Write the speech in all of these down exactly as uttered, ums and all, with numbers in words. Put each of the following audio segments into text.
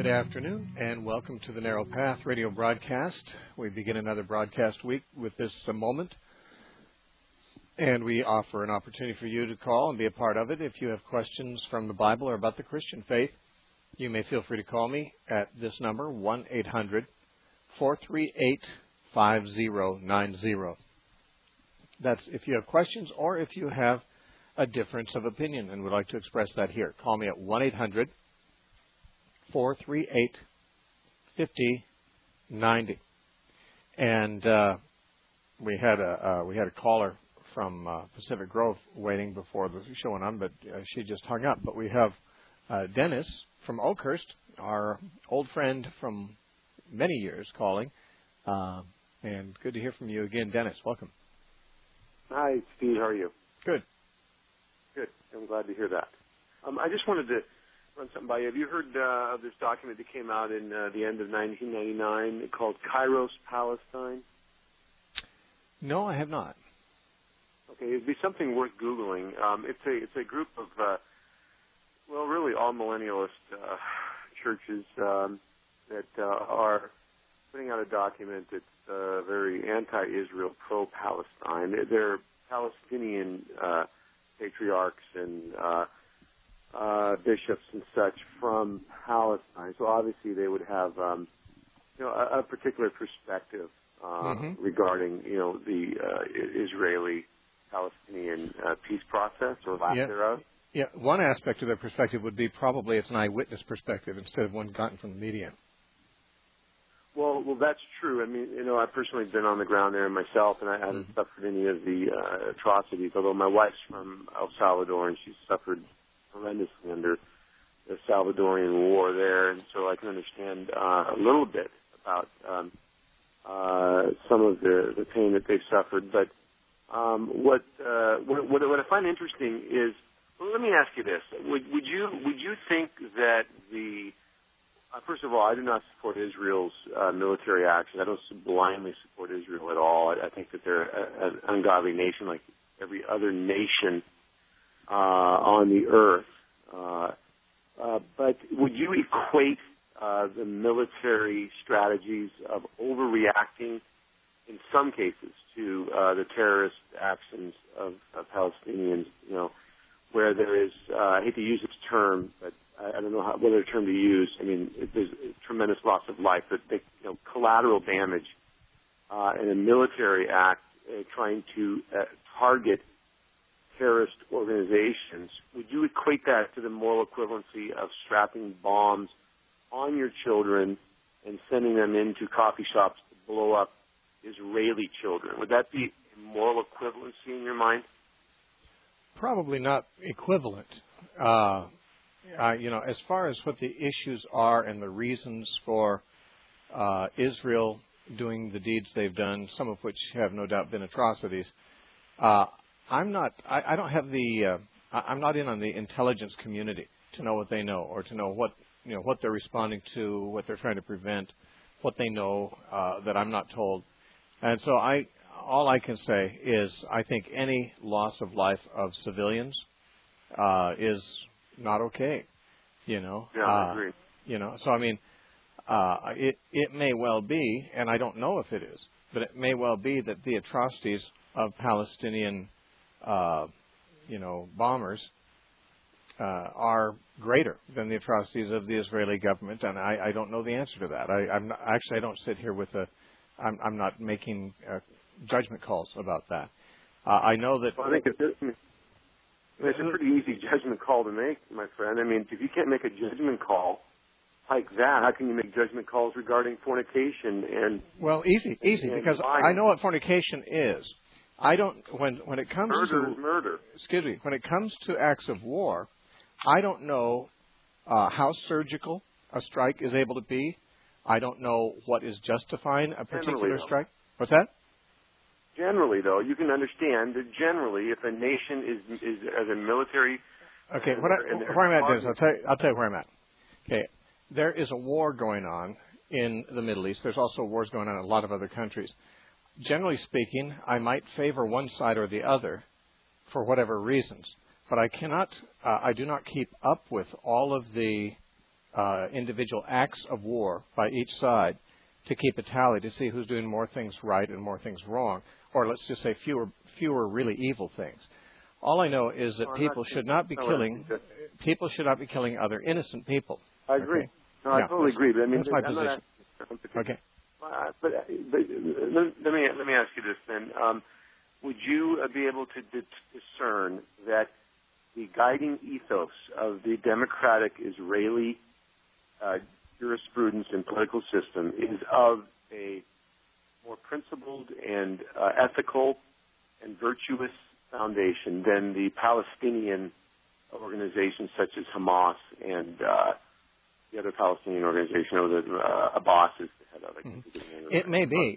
Good afternoon, and welcome to the Narrow Path radio broadcast. We begin another broadcast week with this uh, moment, and we offer an opportunity for you to call and be a part of it. If you have questions from the Bible or about the Christian faith, you may feel free to call me at this number, one eight hundred, four three eight, five zero nine zero. That's if you have questions or if you have a difference of opinion and would like to express that here. Call me at one eight hundred, four three eight, five zero nine zero. And uh, we had a uh, we had a caller from uh, Pacific Grove waiting before the show went on, but uh, she just hung up. But we have uh, Dennis from Oakhurst, our old friend from many years, calling. Uh, and good to hear from you again, Dennis. Welcome. Hi, Steve. How are you? Good. Good. I'm glad to hear that. Um, I just wanted to run something by you. Have you heard uh, of this document that came out in uh, the end of nineteen ninety-nine called Kairos, Palestine? No, I have not. Okay, it'd be something worth Googling. Um, it's a it's a group of, uh, well, really all millennialist uh, churches um, that uh, are putting out a document that's uh, very anti-Israel, pro-Palestine. They're Palestinian uh, patriarchs and uh, uh, bishops and such from Palestine. So obviously they would have, um, you know, a, a particular perspective uh, mm-hmm. regarding, you know, the uh, Israeli-Palestinian uh, peace process or lack yeah. thereof. Yeah, one aspect of their perspective would be probably it's an eyewitness perspective instead of one gotten from the media. Well, well, that's true. I mean, you know, I've personally been on the ground there myself, and I haven't mm-hmm. suffered any of the uh, atrocities. Although my wife's from El Salvador, and she's suffered horrendously under the Salvadorian war there, and so I can understand uh, a little bit about um, uh, some of the, the pain that they've suffered. But um, what, uh, what what what I find interesting is, well, let me ask you this: Would would you would you think that the Uh, first of all, I do not support Israel's uh, military action. I don't blindly support Israel at all. I, I think that they're a, an ungodly nation like every other nation uh, on the earth. Uh, uh, but would you equate uh, the military strategies of overreacting in some cases to uh, the terrorist actions of, of Palestinians, you know, where there is, uh, I hate to use this term, but I don't know how, what other term to use. I mean, there's a tremendous loss of life, but they, you know, collateral damage uh, in a military act uh, trying to uh, target terrorist organizations. Would you equate that to the moral equivalency of strapping bombs on your children and sending them into coffee shops to blow up Israeli children? Would that be a moral equivalency in your mind? Probably not equivalent. Uh, Uh, you know, as far as what the issues are and the reasons for uh, Israel doing the deeds they've done, some of which have no doubt been atrocities, uh, I'm not. I, I don't have the. Uh, I'm not in on the intelligence community to know what they know or to know what you know what they're responding to, what they're trying to prevent, what they know uh, that I'm not told. And so I, all I can say is I think any loss of life of civilians uh, is not okay, you know. Yeah, I uh, agree. You know, so I mean, uh, it it may well be, and I don't know if it is, but it may well be that the atrocities of Palestinian, uh, you know, bombers uh, are greater than the atrocities of the Israeli government, and I, I don't know the answer to that. I, I'm not, actually I don't sit here with a, I'm, I'm not making uh, judgment calls about that. Uh, I know that. Well, I think it's. It's a pretty easy judgment call to make, my friend. I mean, if you can't make a judgment call like that, how can you make judgment calls regarding fornication and... Well, easy, easy, and because lying. I know what fornication is. I don't, when, when it comes murder to... Murder is murder. Excuse me. When it comes to acts of war, I don't know uh, how surgical a strike is able to be. I don't know what is justifying a particular Generally, strike. What's that? Generally, though, you can understand that generally, if a nation is is as a military, okay, what I, where I'm at is I'll tell you, I'll tell you where I'm at. Okay, there is a war going on in the Middle East. There's also wars going on in a lot of other countries. Generally speaking, I might favor one side or the other for whatever reasons, but I cannot, uh, I do not keep up with all of the uh, individual acts of war by each side to keep a tally to see who's doing more things right and more things wrong, or let's just say fewer fewer really evil things. All I know is that no, people not should not be killing people should not be killing other innocent people. I agree. Okay? No, I yeah, totally agree. But I mean, that's my I'm position. not Okay. Uh, but, but let, let me let me ask you this then: um, would you uh, be able to dis- discern that the guiding ethos of the democratic Israeli uh, jurisprudence and political system is of a more principled and uh, ethical and virtuous foundation than the Palestinian organizations such as Hamas and uh, the other Palestinian organization, or the uh, Abbas is the head of it. Mm-hmm. It may be.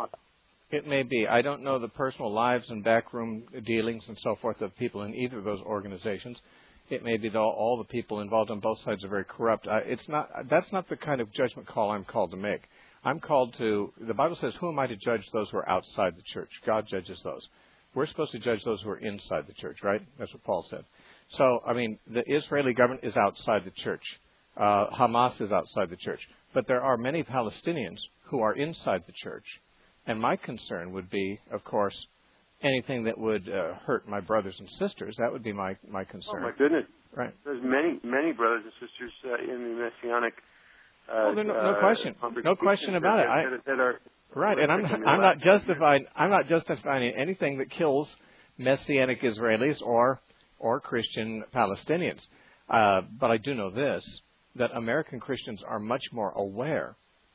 It may be. I don't know the personal lives and backroom dealings and so forth of people in either of those organizations. It may be that all, all the people involved on both sides are very corrupt. I, it's not. That's not the kind of judgment call I'm called to make. I'm called to. The Bible says, "Who am I to judge those who are outside the church?" God judges those. We're supposed to judge those who are inside the church, right? That's what Paul said. So, I mean, the Israeli government is outside the church. Uh, Hamas is outside the church. But there are many Palestinians who are inside the church. And my concern would be, of course, anything that would uh, hurt my brothers and sisters. That would be my, my concern. Oh, my goodness. Right. There's many, many brothers and sisters uh, in the Messianic uh, well, no, no uh, question. No question about that, it. I, that, that are right, and I'm not, I'm not justifying I'm not justifying anything that kills Messianic Israelis or or Christian Palestinians. Uh, but I do know this, that American Christians are much more aware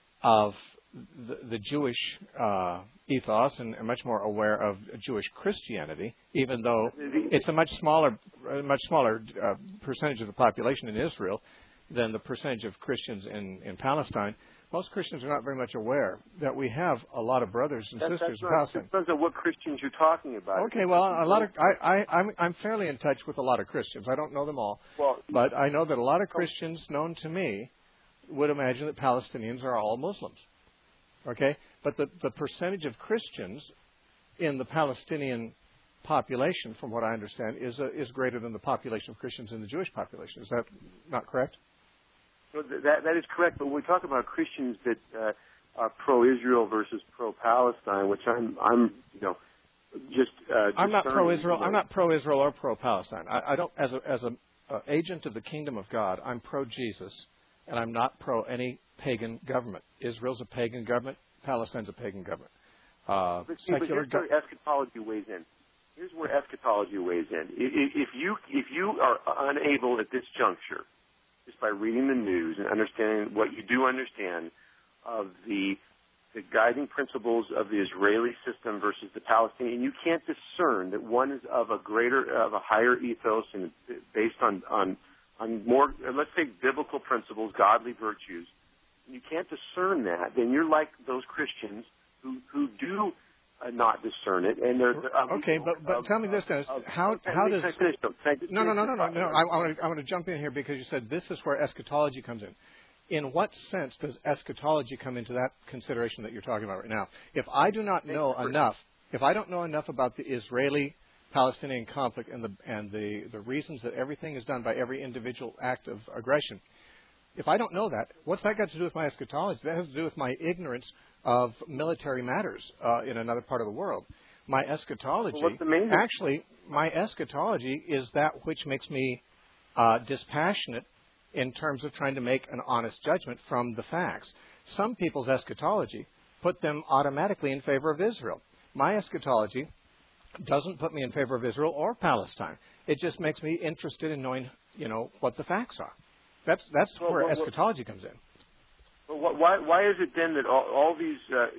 of the, the Jewish uh, ethos and much more aware of Jewish Christianity, even though it's a much smaller, a much smaller uh, percentage of the population in Israel than the percentage of Christians in, in Palestine. Most Christians are not very much aware that we have a lot of brothers and that, sisters in not, Palestine. It depends on what Christians you're talking about. Okay, well, a lot of I, I I'm I'm fairly in touch with a lot of Christians. I don't know them all, well, but I know that a lot of Christians known to me would imagine that Palestinians are all Muslims. Okay, but the the percentage of Christians in the Palestinian population, from what I understand, is a, is greater than the population of Christians in the Jewish population. Is that not correct? So that that is correct. But when we talk about Christians that uh, are pro-Israel versus pro-Palestine, which I'm I'm you know just uh, I'm not pro-Israel. You know, I'm not pro-Israel or pro-Palestine. I, I don't as a as a uh, agent of the kingdom of God. I'm pro-Jesus, and I'm not pro any pagan government. Israel's a pagan government. Palestine's a pagan government. Uh, but, see, but secular here's where eschatology weighs in. Here's where eschatology weighs in. If, if you if you are unable at this juncture, just by reading the news and understanding what you do understand of the the guiding principles of the Israeli system versus the Palestinian, you can't discern that one is of a greater, of a higher ethos and based on on on more, let's say, biblical principles, godly virtues. You can't discern that, then you're like those Christians who who do uh, not discern it, and they're, they're okay. But but of, tell me this, Dennis. Of, how okay, how does finish, finish, no no no no no no? I, I want to I want to jump in here because you said this is where eschatology comes in. In what sense does eschatology come into that consideration that you're talking about right now? If I do not know enough, if I don't know enough about the Israeli-Palestinian conflict and the and the, the reasons that everything is done by every individual act of aggression, if I don't know that, what's that got to do with my eschatology? That has to do with my ignorance of military matters uh, in another part of the world. My eschatology, well, actually, my eschatology is that which makes me uh, dispassionate in terms of trying to make an honest judgment from the facts. Some people's eschatology put them automatically in favor of Israel. My eschatology doesn't put me in favor of Israel or Palestine. It just makes me interested in knowing, you know, what the facts are. That's that's well, where well, eschatology comes in. Well, why why is it then that all, all these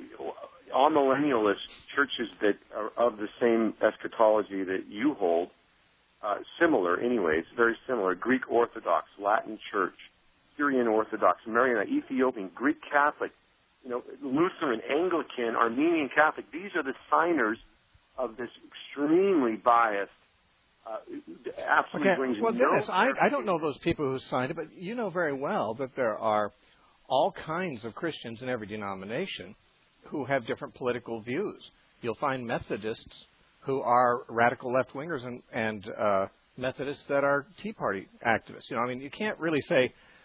uh, amillennialist churches that are of the same eschatology that you hold, uh, similar anyways, very similar, Greek Orthodox, Latin Church, Syrian Orthodox, Maronite, Ethiopian, Greek Catholic, you know, Lutheran, Anglican, Armenian Catholic, these are the signers of this extremely biased, Uh, absolutely okay. brings Well, no Dennis, I, I don't know those people who signed it, but you know very well that there are all kinds of Christians in every denomination who have different political views. You'll find Methodists who are radical left-wingers and, and uh, Methodists that are Tea Party activists. You know, I mean, you can't really say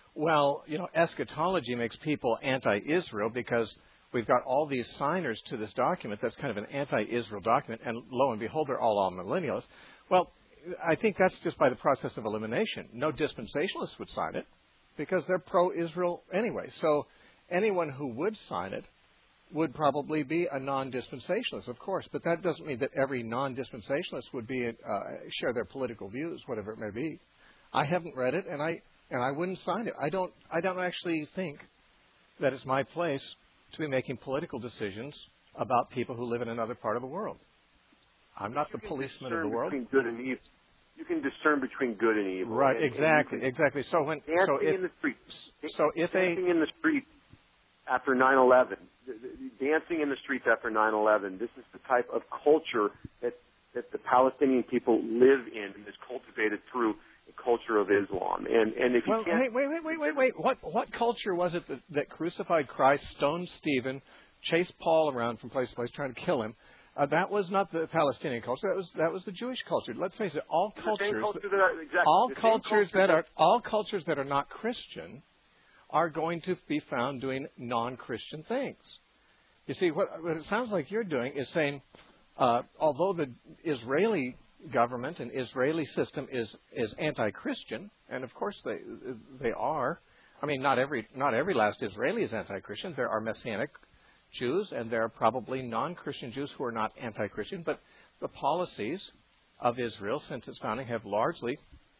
Well, you know, eschatology makes people anti-Israel because we've got all these signers to this document that's kind of an anti-Israel document, and lo and behold, they're all all-millennialists. Well, I think that's just by the process of elimination. No dispensationalists would sign it because they're pro-Israel anyway. So anyone who would sign it would probably be a non-dispensationalist, of course, but that doesn't mean that every non-dispensationalist would be uh, share their political views, whatever it may be. I haven't read it, and I and I wouldn't sign it. I don't I don't actually think that it's my place to be making political decisions about people who live in another part of the world. I'm not the policeman of the world. Between good and evil. You can discern between good and evil. Right, and, exactly, and exactly. So when dancing so if, in the streets, so if dancing a in the streets after nine eleven, dancing in the streets after nine eleven. This is the type of culture that that the Palestinian people live in and is cultivated through the culture of Islam. And and if you well, can't, wait, wait, wait, wait, wait. What what culture was it that, that crucified Christ, stoned Stephen, chased Paul around from place to place, trying to kill him? Uh, that was not the Palestinian culture. That was that was the Jewish culture. Let's face it. All cultures, culture that are, exactly, all cultures culture that that are all cultures that are not Christian are going to be found doing non-Christian things. You see, what, what it sounds like you're doing is saying, uh, although the Israeli government and Israeli system is is anti-Christian, and of course they they are. I mean, not every not every last Israeli is anti-Christian. There are Messianic Jews, and there are probably non-Christian Jews who are not anti-Christian. But the policies of Israel since its founding have largely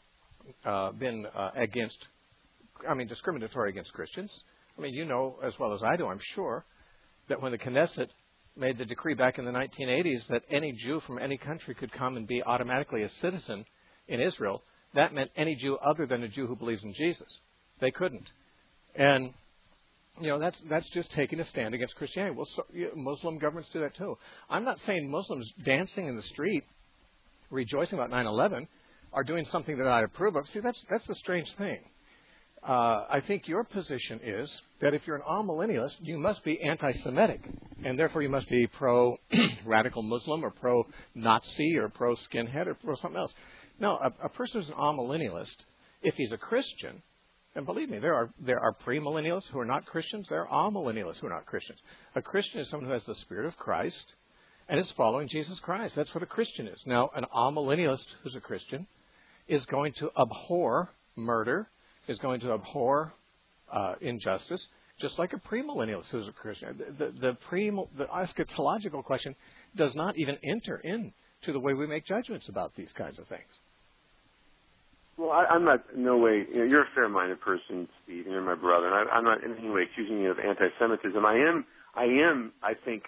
uh, been uh, against. I mean, discriminatory against Christians. I mean, you know as well as I do, I'm sure, that when the Knesset made the decree back in the nineteen eighties that any Jew from any country could come and be automatically a citizen in Israel, that meant any Jew other than a Jew who believes in Jesus. They couldn't. And, you know, that's that's just taking a stand against Christianity. Well, so, you know, Muslim governments do that too. I'm not saying Muslims dancing in the street, rejoicing about nine eleven, are doing something that I approve of. See, that's that's the strange thing. Uh, I think your position is that if you're an all-millennialist, you must be anti-Semitic, and therefore you must be pro-radical Muslim or pro-Nazi or pro-skinhead or pro something else. No, a, a person who's an all-millennialist, if he's a Christian, and believe me, there are there are pre-millennialists who are not Christians, there are all-millennialists who are not Christians. A Christian is someone who has the Spirit of Christ and is following Jesus Christ. That's what a Christian is. Now, an all-millennialist who's a Christian is going to abhor murder, is going to abhor uh, injustice, just like a premillennialist who's a Christian. The, the, the, pre, the eschatological question does not even enter into the way we make judgments about these kinds of things. Well, I, I'm not in no way. You know, you're a fair-minded person, Steve, and you're my brother. And I, I'm not in any way accusing you of anti-Semitism. I am, I am, I think,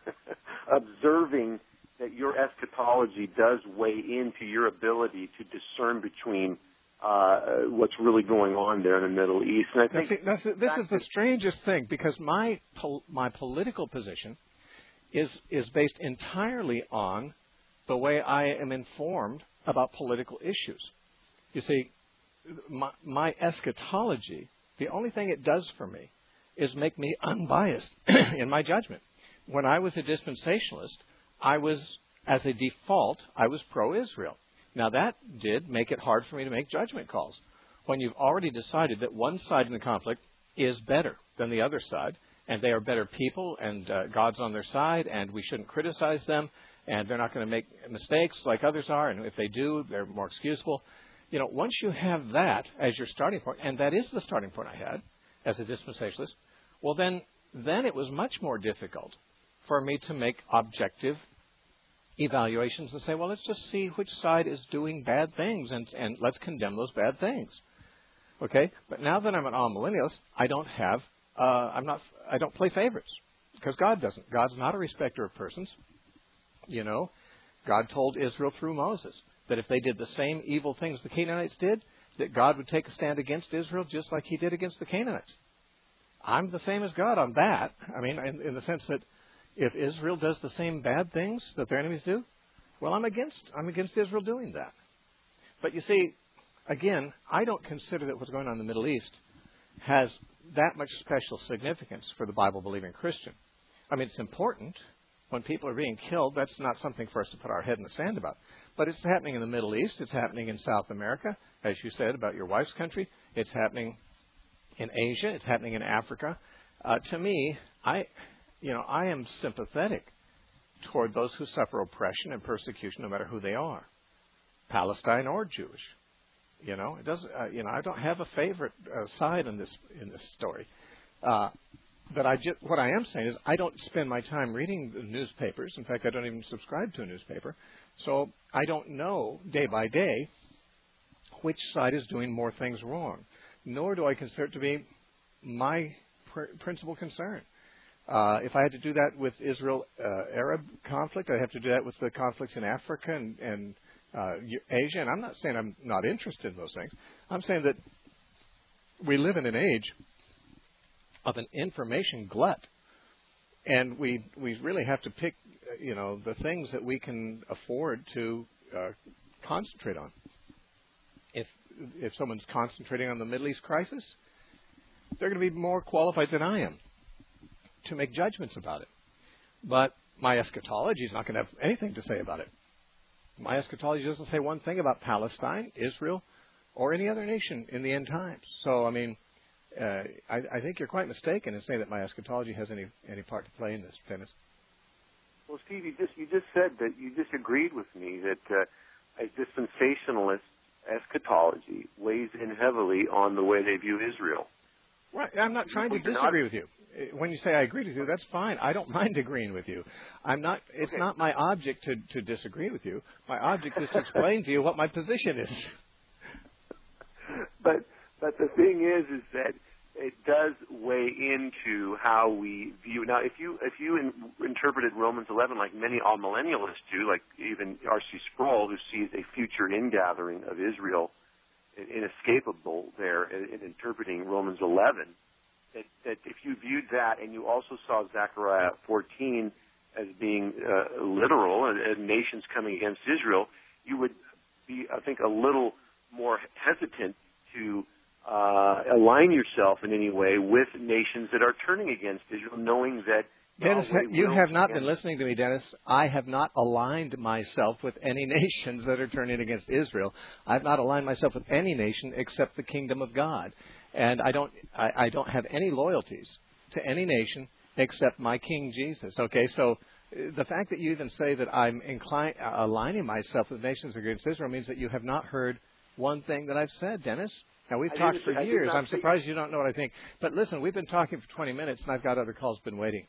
observing that your eschatology does weigh into your ability to discern between Uh, what's really going on there in the Middle East. And I think see, that's, this is the strangest thing, because my pol- my political position is is based entirely on the way I am informed about political issues. You see, my, my eschatology, the only thing it does for me is make me unbiased in my judgment. When I was a dispensationalist, I was, as a default, I was pro-Israel. Now, that did make it hard for me to make judgment calls. When you've already decided that one side in the conflict is better than the other side, and they are better people, and uh, God's on their side, and we shouldn't criticize them, and they're not going to make mistakes like others are, and if they do, they're more excusable. You know, once you have that as your starting point, and that is the starting point I had as a dispensationalist, well, then, then it was much more difficult for me to make objective evaluations and say, well, let's just see which side is doing bad things, and, and let's condemn those bad things. Okay? But now that I'm an all-millennialist, I don't have, uh, I'm not, I don't play favorites, because God doesn't. God's not a respecter of persons. You know, God told Israel through Moses that if they did the same evil things the Canaanites did, that God would take a stand against Israel just like he did against the Canaanites. I'm the same as God on that. I mean, in, in the sense that if Israel does the same bad things that their enemies do, well, I'm against I'm against Israel doing that. But you see, again, I don't consider that what's going on in the Middle East has that much special significance for the Bible-believing Christian. I mean, it's important. When people are being killed, that's not something for us to put our head in the sand about. But it's happening in the Middle East. It's happening in South America, as you said, about your wife's country. It's happening in Asia. It's happening in Africa. Uh, to me, I, you know, I am sympathetic toward those who suffer oppression and persecution, no matter who they are, Palestine or Jewish. You know, it doesn't. Uh, you know, I don't have a favorite uh, side in this in this story. Uh, but I just, what I am saying is, I don't spend my time reading the newspapers. In fact, I don't even subscribe to a newspaper, so I don't know day by day which side is doing more things wrong. Nor do I consider it to be my pr- principal concern. Uh, if I had to do that with Israel-Arab uh, conflict, I'd have to do that with the conflicts in Africa and, and uh, Asia. And I'm not saying I'm not interested in those things. I'm saying that we live in an age of an information glut, and we we really have to pick, you know, the things that we can afford to uh, concentrate on. If if someone's concentrating on the Middle East crisis, they're going to be more qualified than I am to make judgments about it. But my eschatology is not going to have anything to say about it. My eschatology doesn't say one thing about Palestine, Israel, or any other nation in the end times. So, I mean, uh, I, I think you're quite mistaken in saying that my eschatology has any, any part to play in this, Dennis. Well, Steve, you just you just said that you disagreed with me that uh, a dispensationalist eschatology weighs in heavily on the way they view Israel. Right. I'm not trying to disagree with you. When you say I agree with you, that's fine. I don't mind agreeing with you. I'm not. It's okay. not my object to, to disagree with you. My object is to explain to you what my position is. But but the thing is, is that it does weigh into how we view. Now, if you if you in, interpreted Romans eleven like many all-millennialists do, like even R C Sproul, who sees a future ingathering of Israel inescapable there in, in interpreting Romans eleven, that, that if you viewed that and you also saw Zechariah fourteen as being uh, literal and, and nations coming against Israel, you would be, I think, a little more hesitant to uh, align yourself in any way with nations that are turning against Israel, knowing that Dennis, Yahweh you have not against. been listening to me, Dennis. I have not aligned myself with any nations that are turning against Israel. I've not aligned myself with any nation except the kingdom of God. And I don't I, I don't have any loyalties to any nation except my King Jesus. Okay, so the fact that you even say that I'm inclined, uh, aligning myself with nations against Israel means that you have not heard one thing that I've said, Dennis. Now, we've I talked for years. I'm say... surprised you don't know what I think. But listen, we've been talking for twenty minutes, and I've got other calls been waiting.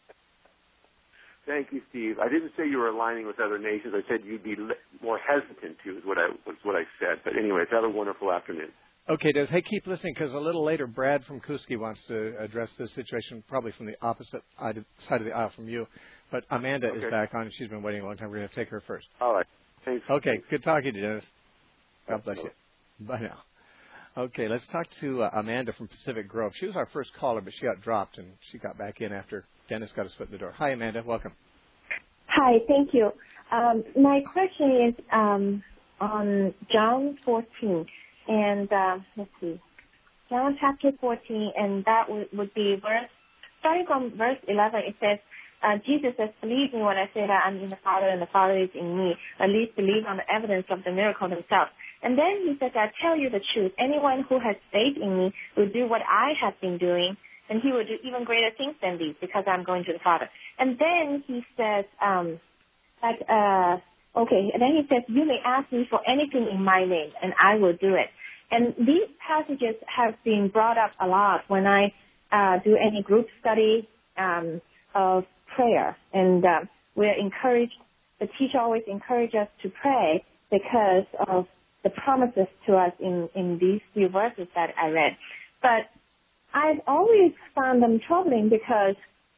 Thank you, Steve. I didn't say you were aligning with other nations. I said you'd be more hesitant to, is what I was what I said. But anyway, have a wonderful afternoon. Okay, Des. Hey, keep listening, because a little later, Brad from Kuski wants to address this situation, probably from the opposite side of the aisle from you. But Amanda okay. is back on, and she's been waiting a long time. We're going to take her first. All right. Thanks. Okay, Thanks. good talking to you, Dennis. God bless you. Bye now. Okay, let's talk to uh, Amanda from Pacific Grove. She was our first caller, but she got dropped, and she got back in after Dennis got his foot in the door. Hi, Amanda. Welcome. Hi, thank you. Um, my question is um, on John fourteen, and uh, let's see, John chapter fourteen, and that would, would be verse, starting from verse eleven, it says, uh, Jesus says, believe me when I say that I'm in the Father and the Father is in me, at least believe on the evidence of the miracle himself. And then he says, I tell you the truth, anyone who has faith in me will do what I have been doing, and he will do even greater things than these because I'm going to the Father. And then he says, um, like, uh, okay, and then he says, you may ask me for anything in my name, and I will do it. And these passages have been brought up a lot when I uh, do any group study um, of prayer. And uh, we're encouraged, the teacher always encourages us to pray because of the promises to us in, in these few verses that I read. But I've always found them troubling because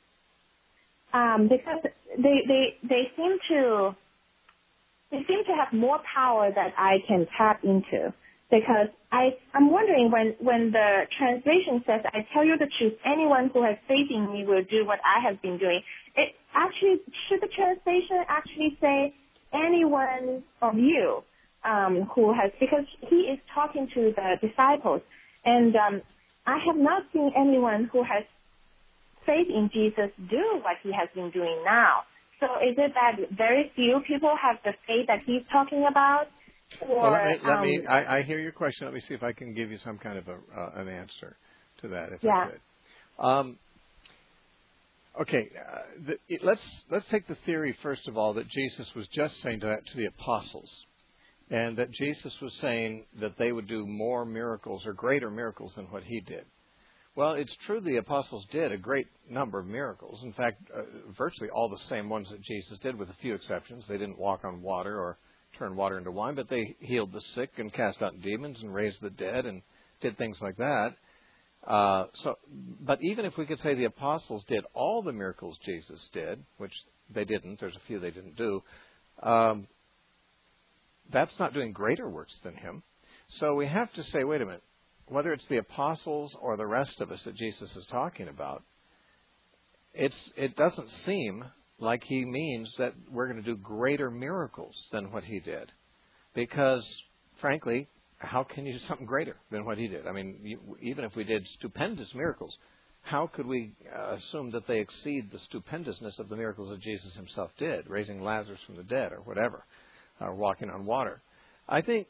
um, because they, they they seem to they seem to have more power that I can tap into. Because I I'm wondering when, when the translation says, I tell you the truth, anyone who has faith in me will do what I have been doing. It actually should the translation actually say anyone of you um, who has, because he is talking to the disciples, and um, I have not seen anyone who has faith in Jesus do what he has been doing now. So is it that very few people have the faith that he's talking about? Or, well, let me, let um, me I, I hear your question. Let me see if I can give you some kind of a, uh, an answer. to that, if Yeah. I could. Um, okay, uh, the, it, let's let's take the theory first of all that Jesus was just saying to, that, to the apostles, and that Jesus was saying that they would do more miracles or greater miracles than what he did. Well, it's true the apostles did a great number of miracles. In fact, uh, virtually all the same ones that Jesus did, with a few exceptions. They didn't walk on water or turn water into wine, but they healed the sick and cast out demons and raised the dead and did things like that. Uh, so, but even if we could say the apostles did all the miracles Jesus did, which they didn't, there's a few they didn't do, um, that's not doing greater works than him. So we have to say, wait a minute, whether it's the apostles or the rest of us that Jesus is talking about, it's it doesn't seem like he means that we're going to do greater miracles than what he did. Because, frankly, how can you do something greater than what he did? I mean, you, even if we did stupendous miracles, how could we uh, assume that they exceed the stupendousness of the miracles that Jesus himself did, raising Lazarus from the dead or whatever, or walking on water? I think,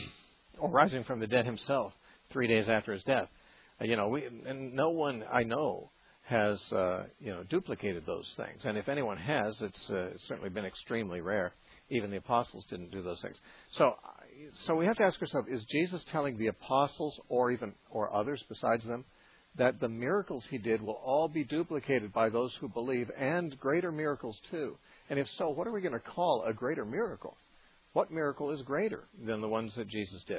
or rising from the dead himself three days after his death. Uh, you know, we, and no one I know has, uh, you know, duplicated those things. And if anyone has, it's, uh, it's certainly been extremely rare. Even the apostles didn't do those things. So, so we have to ask ourselves: is Jesus telling the apostles, or even or others besides them, that the miracles he did will all be duplicated by those who believe, and greater miracles too? And if so, what are we going to call a greater miracle? What miracle is greater than the ones that Jesus did?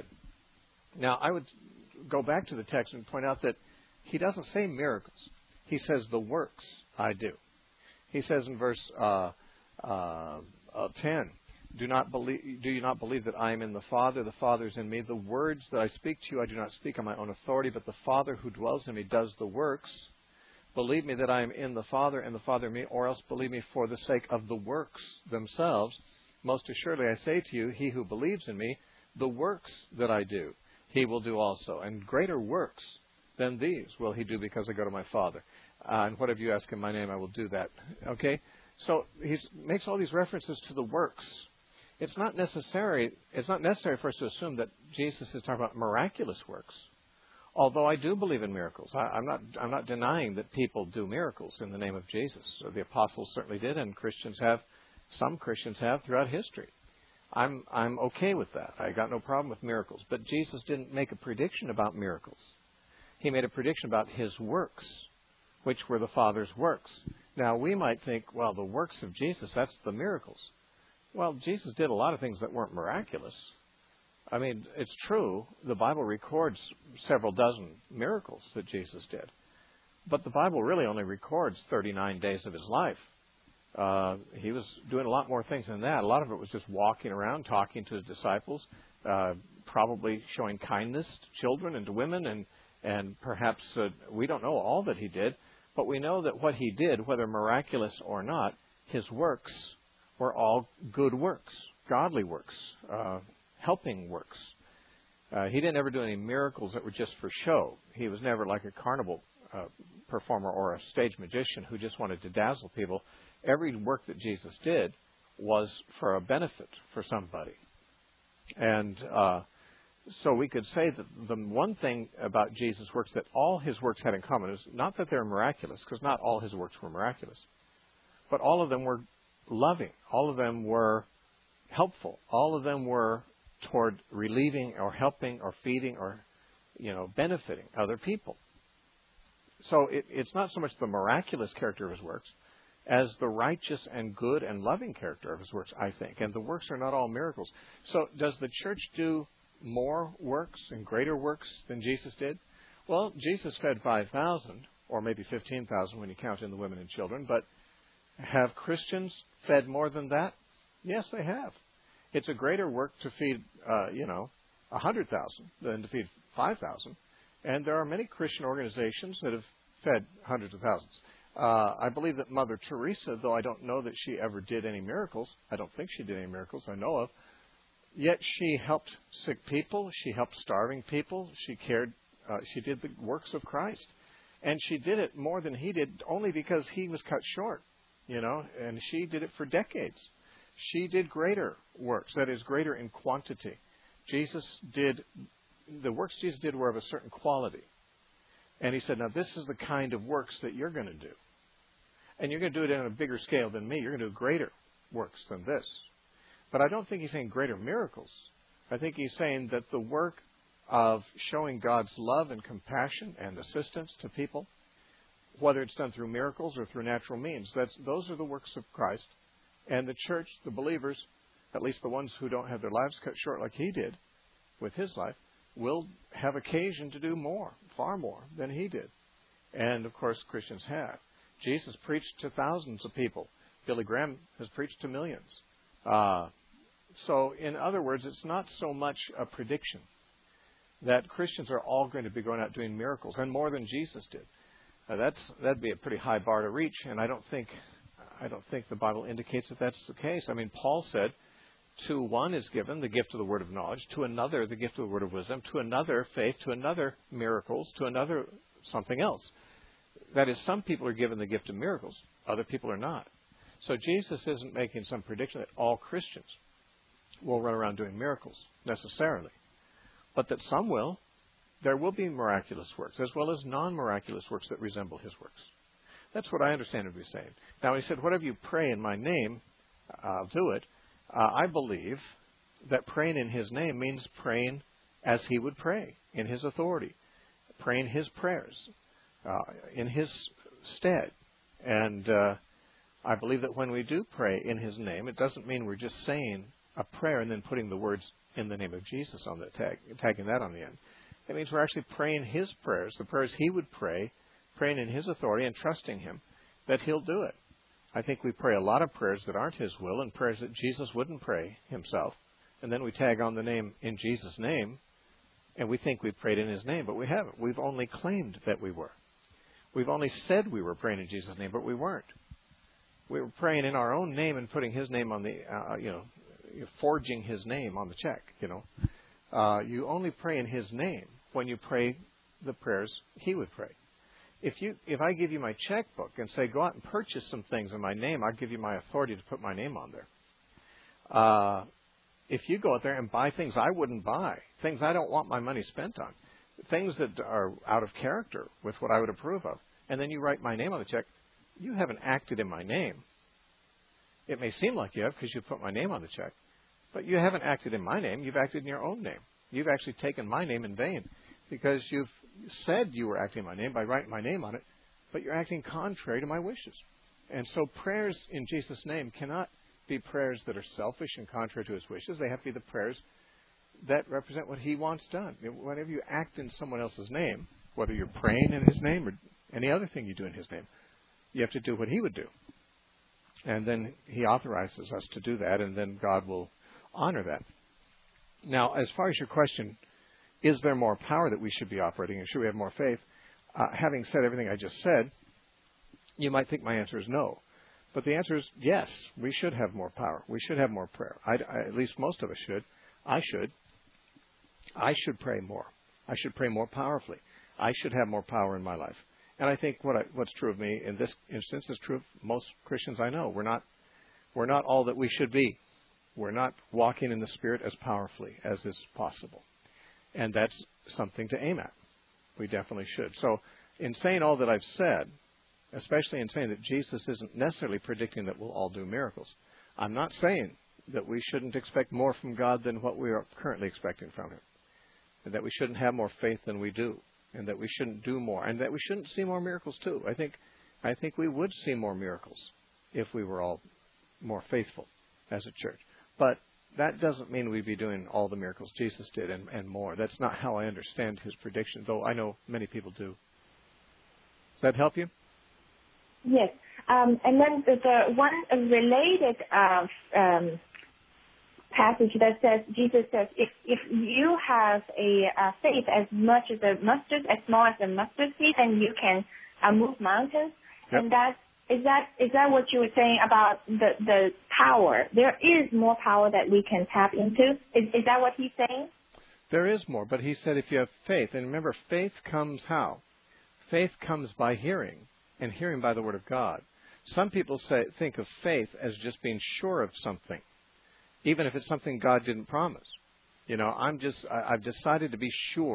Now, I would go back to the text and point out that he doesn't say miracles. He says the works I do. He says in verse uh, uh, uh, ten, do not believe, do you not believe that I am in the Father, the Father is in me? The words that I speak to you, I do not speak on my own authority, but the Father who dwells in me does the works. Believe me that I am in the Father and the Father in me, or else believe me for the sake of the works themselves. Most assuredly I say to you, he who believes in me, the works that I do, he will do also. And greater works than these will he do, because I go to my Father. Uh, and whatever you ask in my name, I will do that. Okay? So he makes all these references to the works. It's not necessary, it's not necessary for us to assume that Jesus is talking about miraculous works. Although I do believe in miracles. I, I'm not I'm not denying that people do miracles in the name of Jesus. So the apostles certainly did, and Christians have, some Christians have throughout history. I'm I'm okay with that. I got no problem with miracles. But Jesus didn't make a prediction about miracles. He made a prediction about his works, which were the Father's works. Now, we might think, well, the works of Jesus, that's the miracles. Well, Jesus did a lot of things that weren't miraculous. I mean, it's true, the Bible records several dozen miracles that Jesus did. But the Bible really only records thirty-nine days of his life. Uh, he was doing a lot more things than that. A lot of it was just walking around, talking to his disciples, uh, probably showing kindness to children and to women, and, and perhaps uh, we don't know all that he did, but we know that what he did, whether miraculous or not, his works were all good works, godly works, uh, helping works. Uh, he didn't ever do any miracles that were just for show. He was never like a carnival uh, performer or a stage magician who just wanted to dazzle people. Every work that Jesus did was for a benefit for somebody. And uh, so we could say that the one thing about Jesus' works that all his works had in common is not that they're miraculous, because not all his works were miraculous, but all of them were loving. All of them were helpful. All of them were toward relieving or helping or feeding or, you know, benefiting other people. So it, it's not so much the miraculous character of his works as the righteous and good and loving character of his works, I think. And the works are not all miracles. So does the church do more works and greater works than Jesus did? Well, Jesus fed five thousand, or maybe fifteen thousand when you count in the women and children, but have Christians fed more than that? Yes, they have. It's a greater work to feed, uh, you know, one hundred thousand than to feed five thousand. And there are many Christian organizations that have fed hundreds of thousands. Uh, I believe that Mother Teresa, though I don't know that she ever did any miracles, I don't think she did any miracles I know of, yet she helped sick people, she helped starving people, she cared, uh, she did the works of Christ. And she did it more than he did only because he was cut short, you know, and she did it for decades. She did greater works, that is, greater in quantity. Jesus did, the works Jesus did were of a certain quality. And he said, now this is the kind of works that you're going to do. And you're going to do it on a bigger scale than me. You're going to do greater works than this. But I don't think he's saying greater miracles. I think he's saying that the work of showing God's love and compassion and assistance to people, whether it's done through miracles or through natural means, that's, those are the works of Christ. And the church, the believers, at least the ones who don't have their lives cut short like he did with his life, will have occasion to do more, far more than he did. And, of course, Christians have. Jesus preached to thousands of people. Billy Graham has preached to millions. Uh, so, in other words, it's not so much a prediction that Christians are all going to be going out doing miracles, and more than Jesus did. Uh, that's that'd be a pretty high bar to reach, and I don't think I don't think the Bible indicates that that's the case. I mean, Paul said, to one is given the gift of the word of knowledge, to another the gift of the word of wisdom, to another faith, to another miracles, to another something else. That is, some people are given the gift of miracles, other people are not. So Jesus isn't making some prediction that all Christians will run around doing miracles, necessarily. But that some will. There will be miraculous works, as well as non-miraculous works that resemble his works. That's what I understand him to be saying. Now, he said, whatever you pray in my name, I'll do it. Uh, I believe that praying in his name means praying as he would pray, in his authority, praying his prayers uh, in his stead. And uh, I believe that when we do pray in his name, it doesn't mean we're just saying a prayer and then putting the words in the name of Jesus on the tag, tagging that on the end. It means we're actually praying his prayers, the prayers he would pray, praying in his authority and trusting him that he'll do it. I think we pray a lot of prayers that aren't his will and prayers that Jesus wouldn't pray himself. And then we tag on the name in Jesus' name, and we think we've prayed in his name, but we haven't. We've only claimed that we were. We've only said we were praying in Jesus' name, but we weren't. We were praying in our own name and putting his name on the, uh, you know, forging his name on the check, you know. Uh, you only pray in his name when you pray the prayers he would pray. If you, if I give you my checkbook and say, go out and purchase some things in my name, I'll give you my authority to put my name on there. Uh, if you go out there and buy things I wouldn't buy, things I don't want my money spent on, things that are out of character with what I would approve of, and then you write my name on the check, you haven't acted in my name. It may seem like you have because you put my name on the check, but you haven't acted in my name. You've acted in your own name. You've actually taken my name in vain because you've said you were acting in my name by writing my name on it, but you're acting contrary to my wishes. And so prayers in Jesus' name cannot be prayers that are selfish and contrary to his wishes. They have to be the prayers that represent what he wants done. Whenever you act in someone else's name, whether you're praying in his name or any other thing you do in his name, you have to do what he would do. And then he authorizes us to do that, and then God will honor that. Now, as far as your question, is there more power that we should be operating in? Should we have more faith? Uh, having said everything I just said, you might think my answer is no. But the answer is yes, we should have more power. We should have more prayer. I, I, at least most of us should. I should. I should pray more. I should pray more powerfully. I should have more power in my life. And I think what I, what's true of me in this instance is true of most Christians I know. We're not, we're not all that we should be. We're not walking in the Spirit as powerfully as is possible. And that's something to aim at. We definitely should. So in saying all that I've said, especially in saying that Jesus isn't necessarily predicting that we'll all do miracles, I'm not saying that we shouldn't expect more from God than what we are currently expecting from him, and that we shouldn't have more faith than we do, and that we shouldn't do more, and that we shouldn't see more miracles too. I think, I think we would see more miracles if we were all more faithful as a church. But that doesn't mean we'd be doing all the miracles Jesus did and, and more. That's not how I understand his prediction, though I know many people do. Does that help you? Yes. Um, and then the, the one related uh, um, passage that says, Jesus says, if if you have a uh, faith as much as a mustard, as small as a mustard seed, then you can uh, move mountains. Yep. And that is that is that what you were saying about the the power? There is more power that we can tap into. Is is that what he's saying? There is more, but he said if you have faith, and remember, faith comes how? Faith comes by hearing, and hearing by the Word of God. Some people say think of faith as just being sure of something, even if it's something God didn't promise. You know, I'm just I, I've decided to be sure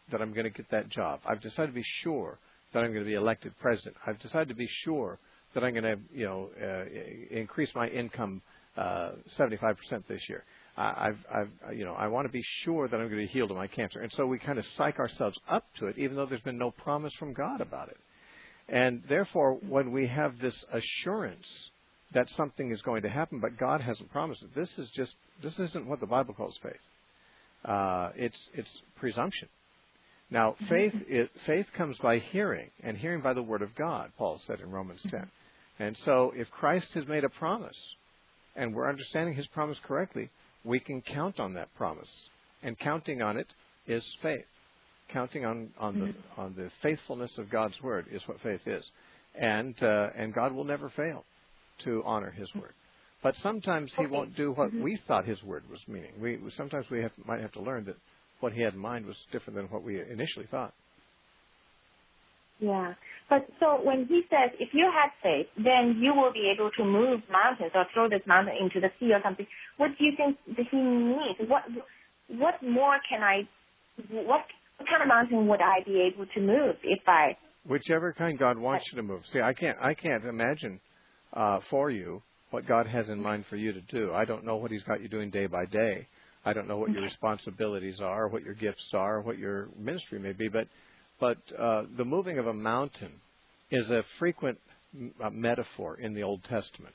that I'm going to get that job. I've decided to be sure that I'm going to be elected president. I've decided to be sure that I'm going to, you know, uh, increase my income uh, seventy-five percent this year. I, I've, I've, you know, I want to be sure that I'm going to be healed of my cancer. And so we kind of psych ourselves up to it, even though there's been no promise from God about it. And therefore, when we have this assurance that something is going to happen, but God hasn't promised it, this is just, this isn't what the Bible calls faith. Uh, it's, it's presumption. Now, faith is, faith comes by hearing, and hearing by the word of God, Paul said in Romans ten. And so if Christ has made a promise, and we're understanding his promise correctly, we can count on that promise. And counting on it is faith. Counting on, on the on the faithfulness of God's word is what faith is. And uh, and God will never fail to honor his word. But sometimes he won't do what we thought his word was meaning. We sometimes we have, might have to learn that what he had in mind was different than what we initially thought. Yeah. But so when he says, if you have faith, then you will be able to move mountains or throw this mountain into the sea or something. What do you think that he needs? What what more can I, what, what kind of mountain would I be able to move if I... Whichever kind God wants you to move. See, I can't, I can't imagine uh, for you what God has in mind for you to do. I don't know what he's got you doing day by day. I don't know what your responsibilities are, what your gifts are, what your ministry may be, but But uh, the moving of a mountain is a frequent m- uh, metaphor in the Old Testament.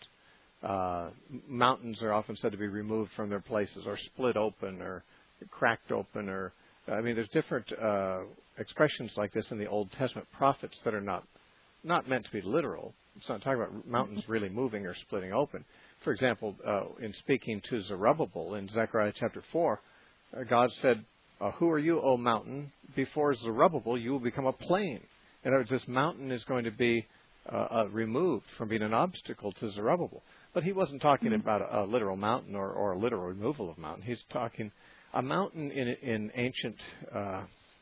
Uh, mountains are often said to be removed from their places, or split open, or cracked open, or I mean, there's different uh, expressions like this in the Old Testament prophets that are not not meant to be literal. It's not talking about mountains really moving or splitting open. For example, uh, in speaking to Zerubbabel in Zechariah chapter four, uh, God said, Uh, who are you, O mountain? Before Zerubbabel, you will become a plain. In other words, this mountain is going to be uh, uh, removed from being an obstacle to Zerubbabel. But he wasn't talking mm-hmm. about a, a literal mountain or, or a literal removal of mountain. He's talking a mountain in, in ancient, uh,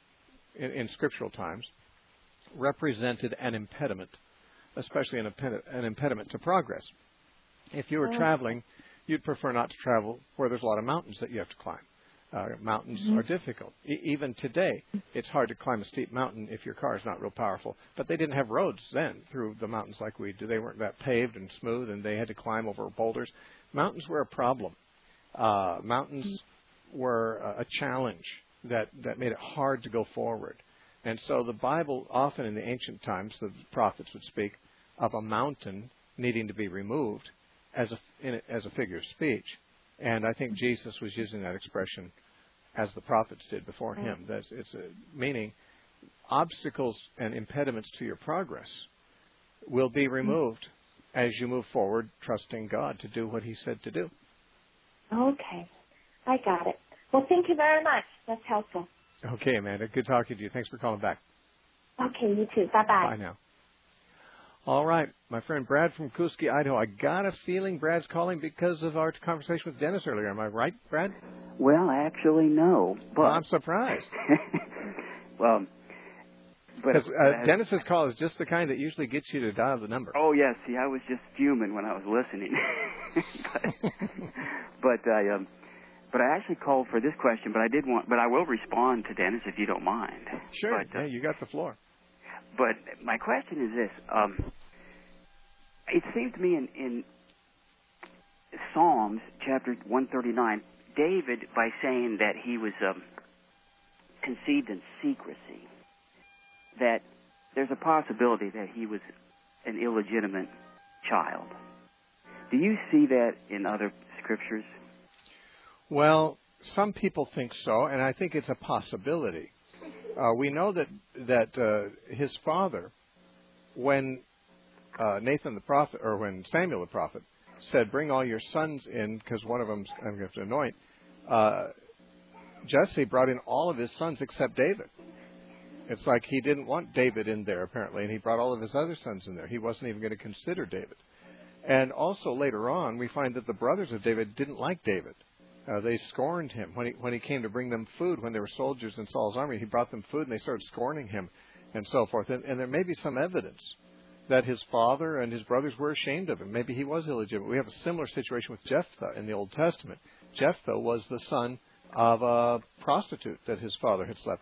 in, in scriptural times, represented an impediment, especially an, imped- an impediment to progress. If you were oh. traveling, you'd prefer not to travel where there's a lot of mountains that you have to climb. Uh, mountains mm-hmm. are difficult. E- even today, it's hard to climb a steep mountain if your car is not real powerful. But they didn't have roads then through the mountains like we do. They weren't that paved and smooth, and they had to climb over boulders. Mountains were a problem. Uh, mountains mm-hmm. were a, a challenge that, that made it hard to go forward. And so the Bible, often in the ancient times, the prophets would speak of a mountain needing to be removed as a, in a, as a figure of speech. And I think Jesus was using that expression as the prophets did before him. That's, it's a, meaning obstacles and impediments to your progress will be removed as you move forward, trusting God to do what he said to do. Okay. I got it. Well, thank you very much. That's helpful. Okay, Amanda. Good talking to you. Thanks for calling back. Okay, you too. Bye-bye. Bye now. All right, my friend Brad from Kuski, Idaho. I got a feeling Brad's calling because of our conversation with Dennis earlier. Am I right, Brad? Well, actually, no. But well, I'm surprised. well, but uh, Dennis's call is just the kind that usually gets you to dial the number. Oh yes, see, I was just fuming when I was listening. but, but I, um, but I actually called for this question. But I did want, but I will respond to Dennis if you don't mind. Sure. But, uh, yeah, you got the floor. But my question is this. Um, it seems to me in, in Psalms chapter one thirty-nine, David, by saying that he was um, conceived in secrecy, that there's a possibility that he was an illegitimate child. Do you see that in other scriptures? Well, some people think so, and I think it's a possibility. Uh, we know that that uh, his father, when uh, Nathan the prophet, or when Samuel the prophet said, "Bring all your sons in, because one of them's I'm going to anoint," uh, Jesse brought in all of his sons except David. It's like he didn't want David in there apparently, and he brought all of his other sons in there. He wasn't even going to consider David. And also later on, we find that the brothers of David didn't like David. Uh, they scorned him. When he when he came to bring them food, when there were soldiers in Saul's army, he brought them food, and they started scorning him and so forth. And, and there may be some evidence that his father and his brothers were ashamed of him. Maybe he was illegitimate. We have a similar situation with Jephthah in the Old Testament. Jephthah was the son of a prostitute that his father had slept with,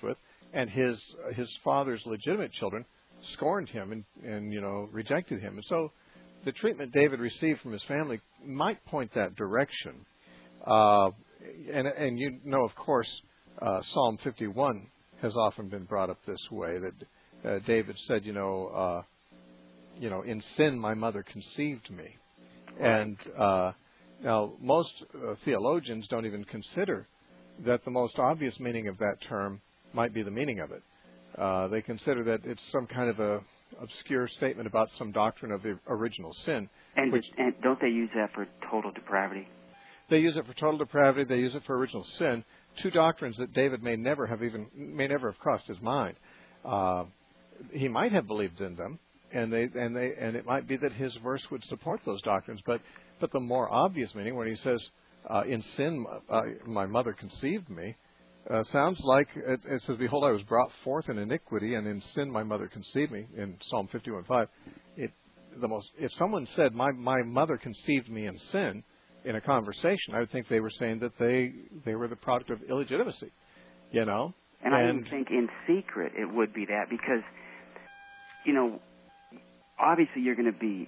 and his his father's legitimate children scorned him and, and you know rejected him. And so the treatment David received from his family might point that direction. Uh, and, and you know, of course, uh, Psalm fifty-one has often been brought up this way, that uh, David said, you know, uh, you know, in sin my mother conceived me. Right. And uh, now most uh, theologians don't even consider that the most obvious meaning of that term might be the meaning of it. Uh, they consider that it's some kind of a obscure statement about some doctrine of the original sin. And, which, and don't they use that for total depravity? They use it for total depravity. They use it for original sin. Two doctrines that David may never have even may never have crossed his mind. Uh, he might have believed in them, and they and they and it might be that his verse would support those doctrines. But but the more obvious meaning, when he says, uh, "In sin uh, my mother conceived me," Uh, sounds like it, it says, "Behold, I was brought forth in iniquity, and in sin my mother conceived me." In Psalm fifty-one five, it the most. If someone said, "My my mother conceived me in sin," in a conversation, I would think they were saying that they they were the product of illegitimacy, you know. And, and I even think in secret it would be that, because, you know, obviously you're going to be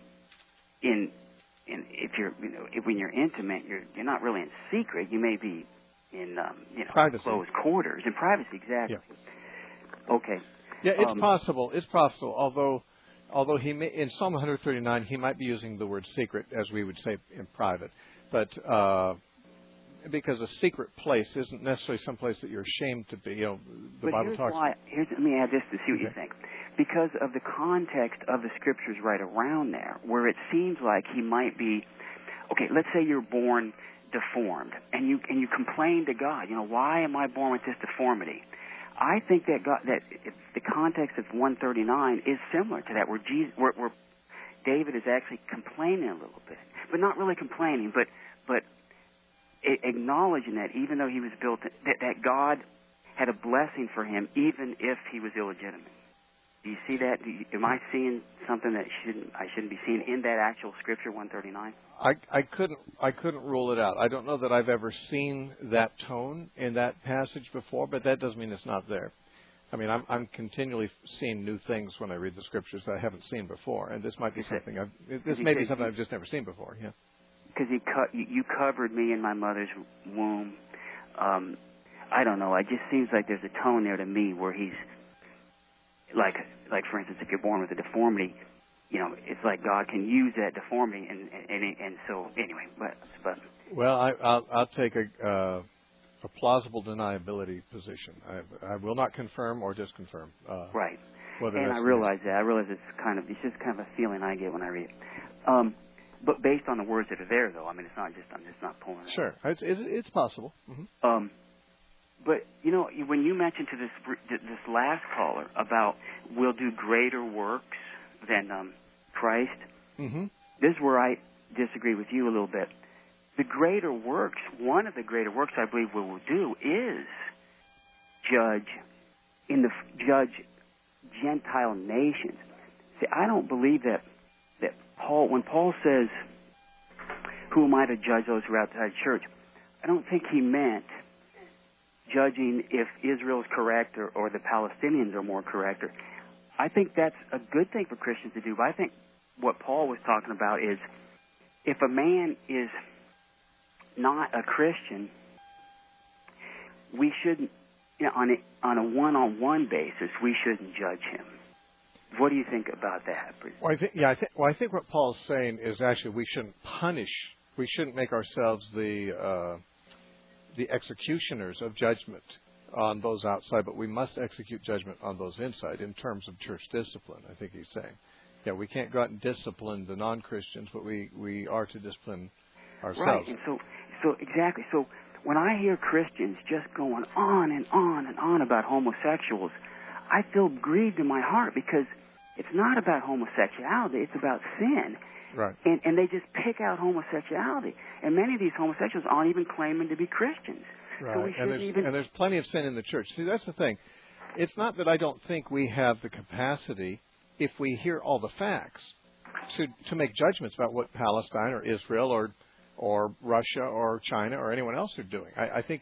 in in if you're you know if when you're intimate, you're you're not really in secret. You may be in um, you know privacy. Closed quarters, in privacy, exactly. Yeah. Okay. Yeah, it's um, possible. It's possible. Although, although he may, in Psalm one thirty-nine, he might be using the word secret, as we would say in private, but uh, because a secret place isn't necessarily some place that you're ashamed to be. You know, the but Bible here's talks. Why, here's, let me add this to see what okay. you think. Because of the context of the scriptures right around there, where it seems like he might be. Okay, let's say you're born deformed, and you and you complain to God, you know, why am I born with this deformity? I think that God, that the context of one thirty-nine is similar to that, where Jesus, where, where David is actually complaining a little bit, but not really complaining, but but acknowledging that even though he was built, that, that God had a blessing for him, even if he was illegitimate. Do you see that? Do you, am I seeing something that shouldn't I shouldn't be seeing in that actual scripture one thirty-nine? I, I couldn't I couldn't rule it out. I don't know that I've ever seen that tone in that passage before, but that doesn't mean it's not there. I mean, I'm I'm continually seeing new things when I read the scriptures that I haven't seen before, and this might be something I've this may be something I've just never seen before. Yeah. Because he cut you covered me in my mother's womb. Um, I don't know. It just seems like there's a tone there to me where he's. Like, like for instance, if you're born with a deformity, you know, it's like God can use that deformity, and and and, and so anyway. But but well, I, I'll I'll take a uh, a plausible deniability position. I I will not confirm or disconfirm. Uh, right. Whether and I realize that. I realize it's kind of it's just kind of a feeling I get when I read it. Um, but based on the words that are there, though, I mean, it's not just I'm just not pulling it. Sure, it's it's, it's possible. Mm-hmm. Um. But, you know, when you mentioned to this this last caller about we'll do greater works than um, Christ, mm-hmm. this is where I disagree with you a little bit. The greater works, one of the greater works I believe we will do is judge in the judge Gentile nations. See, I don't believe that that Paul, when Paul says, "Who am I to judge those who are outside the church?" I don't think he meant judging if Israel is correct or, or the Palestinians are more correct. Or, I think that's a good thing for Christians to do. But I think what Paul was talking about is if a man is not a Christian, we shouldn't, you know, on a, on a one-on-one basis, we shouldn't judge him. What do you think about that? Well, I think, yeah, I think, well, I think what Paul's saying is actually we shouldn't punish, we shouldn't make ourselves the uh, the executioners of judgment on those outside, but we must execute judgment on those inside in terms of church discipline, I think he's saying. Yeah, we can't go out and discipline the non-Christians, but we, we are to discipline ourselves. Right, and so, so exactly. So when I hear Christians just going on and on and on about homosexuals, I feel grieved in my heart because it's not about homosexuality, it's about sin. Right. And, and they just pick out homosexuality. And many of these homosexuals aren't even claiming to be Christians. Right. So we and, there's, even... and there's plenty of sin in the church. See, that's the thing. It's not that I don't think we have the capacity, if we hear all the facts, to, to make judgments about what Palestine or Israel or or Russia or China or anyone else are doing. I, I think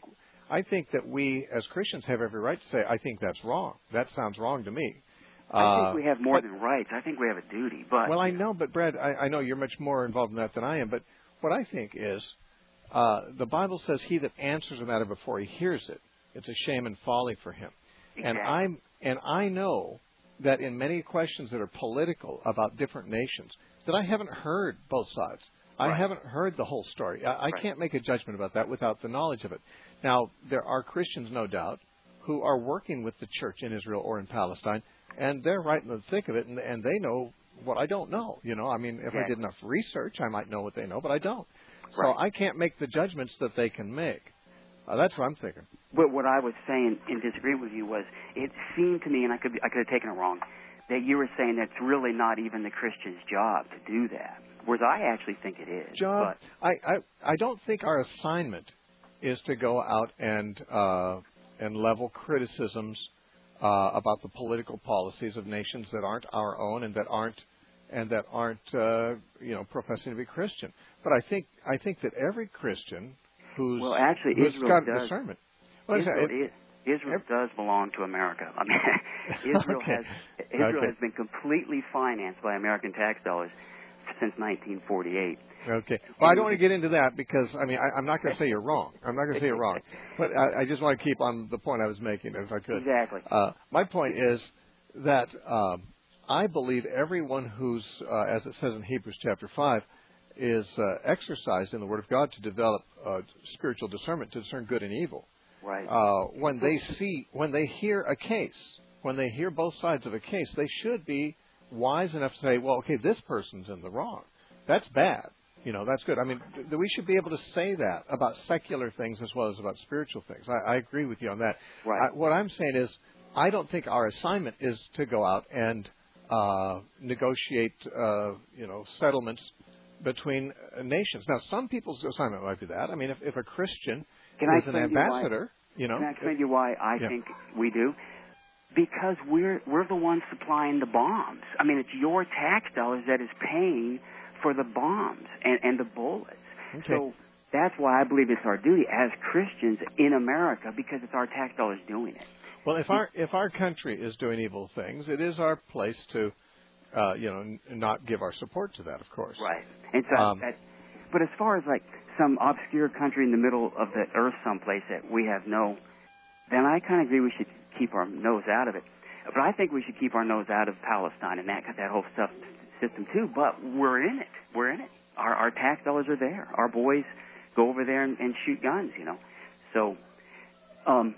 I think that we as Christians have every right to say, I think that's wrong. That sounds wrong to me. I think uh, we have more but, than rights. I think we have a duty. But well, I know, but Brad, I, I know you're much more involved in that than I am. But what I think is, uh, the Bible says, "He that answers a matter before he hears it, it's a shame and folly for him." Exactly. And I'm and I know that in many questions that are political about different nations, that I haven't heard both sides. Right. I haven't heard the whole story. I, I Right. can't make a judgment about that without the knowledge of it. Now, there are Christians, no doubt, who are working with the church in Israel or in Palestine, and they're right in the thick of it, and, and they know what I don't know. You know, I mean, if Exactly. I did enough research, I might know what they know, but I don't. So Right. I can't make the judgments that they can make. Uh, that's what I'm thinking. But what I was saying in disagreement with you was, it seemed to me, and I could be, I could have taken it wrong, that you were saying that's really not even the Christian's job to do that. Whereas I actually think it is. Job, But, I, I I don't think our assignment is to go out and uh, and level criticisms uh, about the political policies of nations that aren't our own and that aren't and that aren't uh, you know professing to be Christian. But I think I think that every Christian who's well, actually, who's Israel got does. discernment. Well, Israel, it, is, Israel it, does belong to America. I mean, Israel okay. has Israel okay. has been completely financed by American tax dollars since nineteen forty-eight. Okay. Well, I don't want to get into that because, I mean, I, I'm not going to say you're wrong. I'm not going to say you're wrong. But I, I just want to keep on the point I was making, if I could. Exactly. Uh, my point is that um, I believe everyone who's, uh, as it says in Hebrews chapter five, is uh, exercised in the Word of God to develop uh, spiritual discernment, to discern good and evil. Right. Uh, when they see, when they hear a case, when they hear both sides of a case, they should be wise enough to say, well, okay, this person's in the wrong. That's bad. You know, that's good. I mean, th- we should be able to say that about secular things as well as about spiritual things. I, I agree with you on that. Right. I, what I'm saying is, I don't think our assignment is to go out and uh, negotiate, uh, you know, settlements between uh, nations. Now, some people's assignment might be that. I mean, if, if a Christian Can I is an explain to you why- ambassador, you know, Can I explain to you why I yeah. think we do? Because we're we're the ones supplying the bombs. I mean, it's your tax dollars that is paying for the bombs and, and the bullets. Okay. So that's why I believe it's our duty as Christians in America, because it's our tax dollars doing it. Well, if our if our country is doing evil things, it is our place to, uh, you know, n- not give our support to that, of course. Right. And so, Um, that, but as far as like some obscure country in the middle of the earth, someplace that we have no, then I kind of agree we should keep our nose out of it. But I think we should keep our nose out of Palestine and that that whole stuff system too. But we're in it. We're in it. Our our tax dollars are there. Our boys go over there and, and shoot guns. You know. So, um,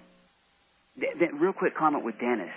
th- th- real quick comment with Dennis.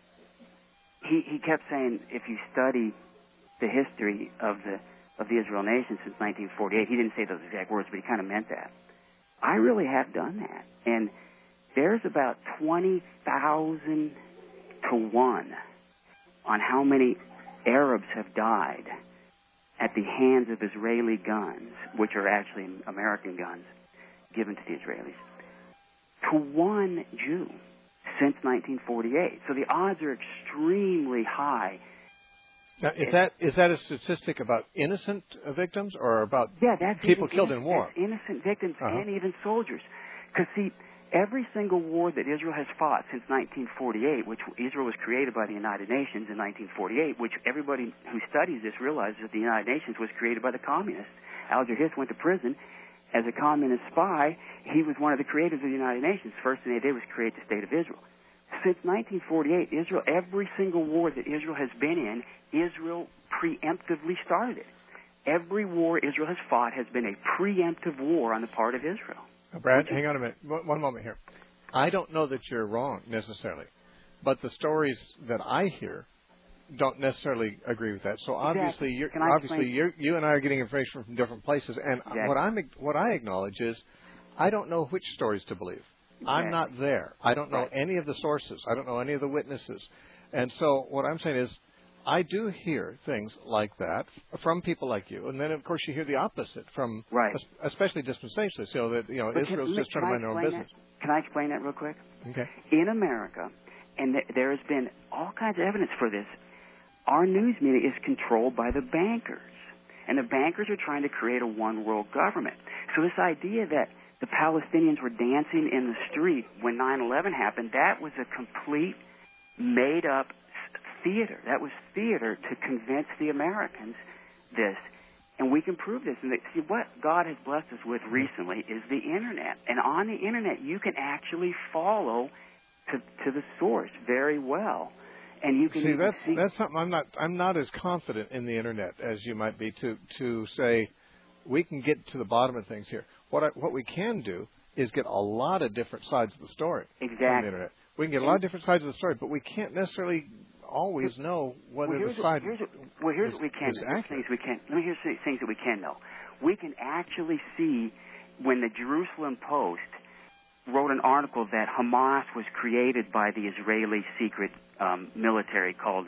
He he kept saying if you study the history of the of the Israel nation since nineteen forty-eight, he didn't say those exact words, but he kind of meant that. I really have done that, and there's about twenty thousand to one on how many Arabs have died at the hands of Israeli guns, which are actually American guns given to the Israelis, to one Jew since nineteen forty-eight. So the odds are extremely high. Now, is that is that a statistic about innocent uh, victims or about yeah, that's people even killed innocent, in war? That's innocent victims Uh-huh. and even soldiers. Because, see, every single war that Israel has fought since nineteen forty-eight, which Israel was created by the United Nations in nineteen forty-eight, which everybody who studies this realizes that the United Nations was created by the communists. Alger Hiss went to prison as a communist spy. He was one of the creators of the United Nations. First thing they did was create the State of Israel. Since nineteen forty-eight, Israel, every single war that Israel has been in, Israel preemptively started it. Every war Israel has fought has been a preemptive war on the part of Israel. Uh, Brad, hang on a minute. One, one moment here. I don't know that you're wrong necessarily, but the stories that I hear don't necessarily agree with that. So Exactly. obviously, you're, Can I obviously, explain? you're, you and I are getting information from different places. And Exactly. what I'm what I acknowledge is, I don't know which stories to believe. I'm not there. I don't know Right. any of the sources. I don't know any of the witnesses. And so what I'm saying is, I do hear things like that from people like you, and then of course you hear the opposite from, Right. es- especially dispensationalists. You know that you know But can- Israel's just can trying to I mind their own explain business. that? Can I explain that real quick? Okay. In America, and th- there has been all kinds of evidence for this, our news media is controlled by the bankers. And the bankers are trying to create a one-world government. So this idea that the Palestinians were dancing in the street when nine eleven happened. That was a complete made-up theater. That was theater to convince the Americans this. And we can prove this. And they, see, what God has blessed us with recently is the Internet. And on the Internet, you can actually follow to, to the source very well. And you can see that's see that's something I'm not I'm not as confident in the Internet as you might be to to say we can get to the bottom of things here. What I, what we can do is get a lot of different sides of the story exactly. on the Internet. We can get a lot of different sides of the story, but we can't necessarily always know whether well, the side here's what, well, here's is, what we can. is Here's things we can. Let me hear some things that we can know. We can actually see when the Jerusalem Post wrote an article that Hamas was created by the Israeli secret um, military called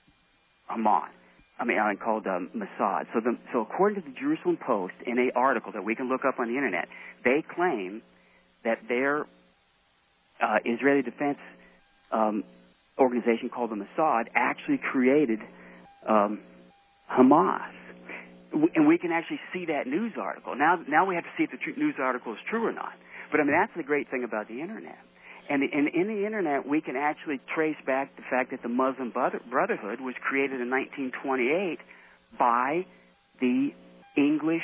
Hamas. I mean, uh, called um, Mossad. So, the, so according to the Jerusalem Post, in an article that we can look up on the Internet, they claim that their uh, Israeli defense um, organization called the Mossad actually created um, Hamas. And we can actually see that news article. Now, now we have to see if the tr- news article is true or not. But, I mean, that's the great thing about the Internet. And in, in the Internet, we can actually trace back the fact that the Muslim Brotherhood was created in nineteen twenty-eight by the English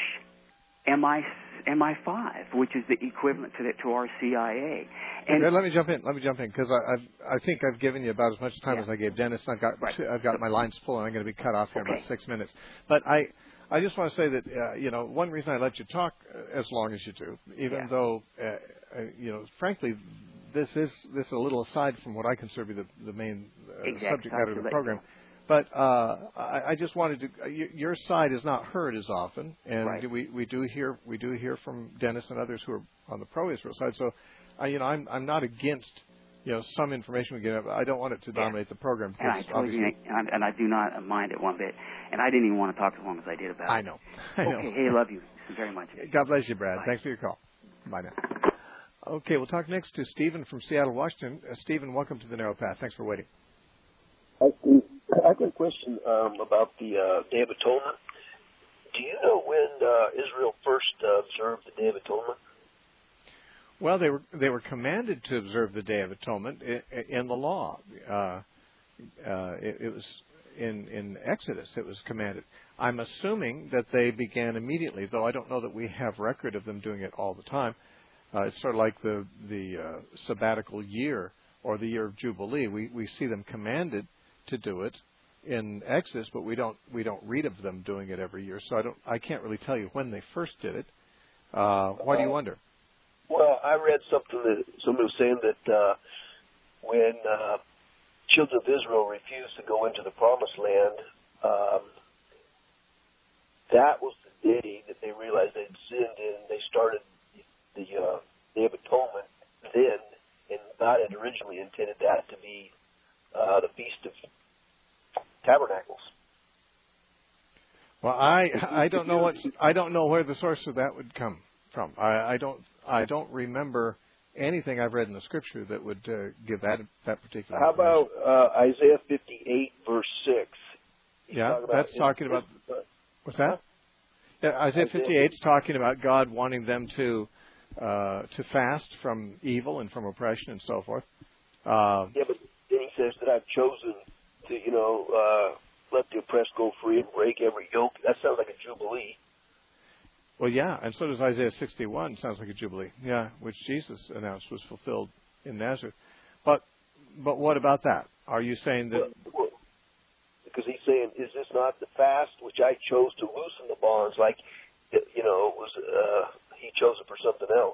M I five, which is the equivalent to, the, to our C I A. And okay, let me jump in. Let me jump in because I I've, I think I've given you about as much time yeah. as I gave Dennis. I've got right. I've got my lines full, and I'm going to be cut off here in okay. about six minutes. But I. I just want to say that, uh, you know, one reason I let you talk as long as you do, even yeah. though, uh, uh, you know, frankly, this is this is a little aside from what I consider to be the, the main uh, exactly. subject matter of the program. But uh, I, I just wanted to. Uh, your side is not heard as often, and right. we, we do hear we do hear from Dennis and others who are on the pro-Israel side. So, uh, you know, I'm I'm not against. You know, some information we get. I don't want it to dominate yeah. the program. And I, totally and, I, and I do not mind it one bit. And I didn't even want to talk as long as I did about it. I know. I know. Okay. Hey, I love you very much. God bless you, Brad. Bye. Thanks for your call. Bye now. Okay, we'll talk next to Stephen from Seattle, Washington. Uh, Stephen, welcome to the Narrow Path. Thanks for waiting. Hi, Steve. I've got a question um, about the uh, Day of Atonement. Do you know when uh, Israel first uh, observed the Day of Atonement? Well, they were they were commanded to observe the Day of Atonement in, in the law. Uh, uh, it, it was in in Exodus. It was commanded. I'm assuming that they began immediately, though I don't know that we have record of them doing it all the time. Uh, it's sort of like the the uh, sabbatical year or the year of Jubilee. We we see them commanded to do it in Exodus, but we don't we don't read of them doing it every year. So I don't I can't really tell you when they first did it. Uh, why do you wonder? Well, I read something that somebody was saying that uh, when uh, children of Israel refused to go into the Promised Land, um, that was the day that they realized they'd sinned, and they started the uh, Day of Atonement then, and God had originally intended that to be uh, the Feast of Tabernacles. Well, I I don't know what I don't know where the source of that would come from. I, I don't I don't remember anything I've read in the Scripture that would uh, give that that particular. How about uh, Isaiah fifty-eight verse six? Yeah, talking about, that's talking about. Uh, what's that? Yeah, Isaiah fifty-eight is talking about God wanting them to uh, to fast from evil and from oppression and so forth. Uh, yeah, but then he says that I've chosen to, you know, uh, let the oppressed go free and break every yoke. That sounds like a jubilee. Well, yeah, and so does Isaiah sixty-one. Sounds like a jubilee. Yeah, which Jesus announced was fulfilled in Nazareth. But but what about that? Are you saying that? Well, well, because he's saying, is this not the fast which I chose to loosen the bonds? Like, you know, it was uh, he chose it for something else.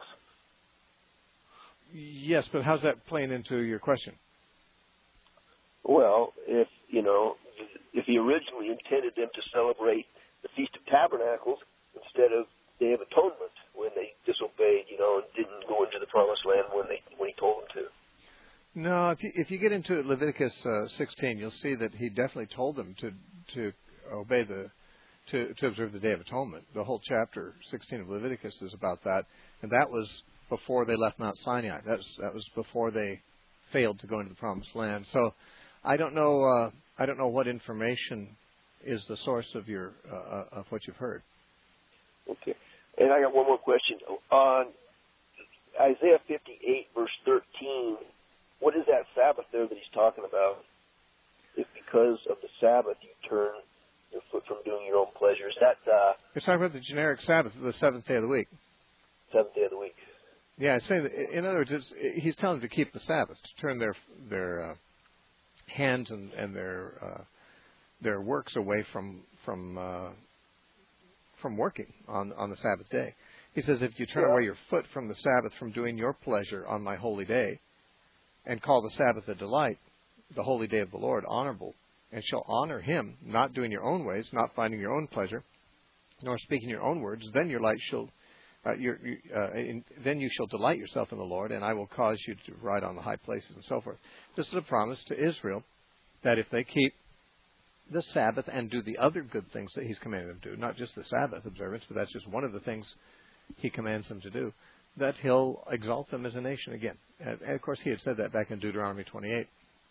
Yes, but how's that playing into your question? Well, if you know, if he originally intended them to celebrate the Feast of Tabernacles instead of Day of Atonement when they disobeyed, you know, and didn't go into the Promised Land when they when he told them to. No, if you if you get into Leviticus uh, sixteen, you'll see that he definitely told them to to obey the to to observe the Day of Atonement. The whole chapter sixteen of Leviticus is about that, and that was before they left Mount Sinai. That was that was before they failed to go into the Promised Land. So I don't know uh, I don't know what information is the source of your uh, of what you've heard. Okay, and I got one more question on Isaiah fifty-eight, verse thirteen, what is that Sabbath there that he's talking about? If because of the Sabbath you turn your foot from doing your own pleasure. Is that... Uh, it's talking about the generic Sabbath, the seventh day of the week. Seventh day of the week. Yeah, it's saying that, in other words, it's, he's telling them to keep the Sabbath, to turn their their uh, hands and, and their uh, their works away from from uh, from working on, on the Sabbath day. He says, if you turn yeah. away your foot from the Sabbath, from doing your pleasure on my holy day, and call the Sabbath a delight, the holy day of the Lord honorable, and shall honor him, not doing your own ways, not finding your own pleasure, nor speaking your own words, then your light shall, uh, your, you, uh, in, then you shall delight yourself in the Lord, and I will cause you to ride on the high places, and so forth. This is a promise to Israel that if they keep the Sabbath and do the other good things that he's commanded them to do, not just the Sabbath observance, but that's just one of the things he commands them to do, that he'll exalt them as a nation again. And, and of course, he had said that back in Deuteronomy twenty-eight.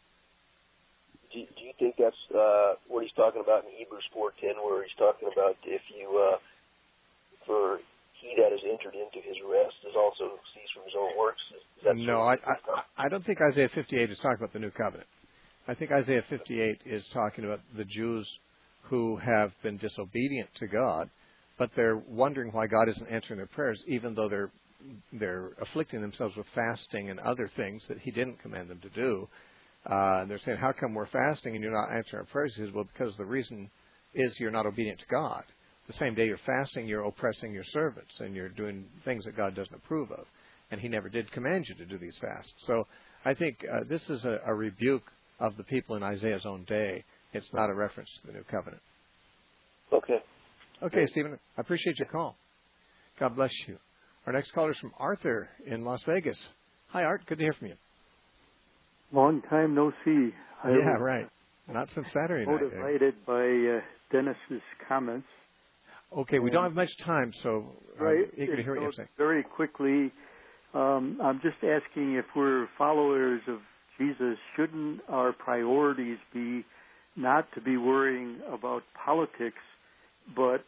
Do you, do you think that's uh, what he's talking about in Hebrews four ten, where he's talking about if you, uh, for he that has entered into his rest is also ceased from his own works? Is, is that no, I, I, I don't think Isaiah fifty-eight is talking about the new covenant. I think Isaiah fifty-eight is talking about the Jews who have been disobedient to God, but they're wondering why God isn't answering their prayers, even though they're they're afflicting themselves with fasting and other things that he didn't command them to do. Uh, and they're saying, how come we're fasting and you're not answering our prayers? He says, well, because the reason is you're not obedient to God. The same day you're fasting, you're oppressing your servants, and you're doing things that God doesn't approve of. And he never did command you to do these fasts. So I think uh, this is a, a rebuke of the people in Isaiah's own day. It's not a reference to the new covenant. Okay. Okay, Stephen, I appreciate your call. God bless you. Our next caller is from Arthur in Las Vegas. Hi, Art. Good to hear from you. Long time no see. I yeah, right. Not since Saturday night. Motivated eh? by uh, Dennis's comments. Okay, we don't have much time, so I'm right. eager to hear what you have to say. Very quickly, um, I'm just asking if we're followers of Jesus, shouldn't our priorities be not to be worrying about politics, but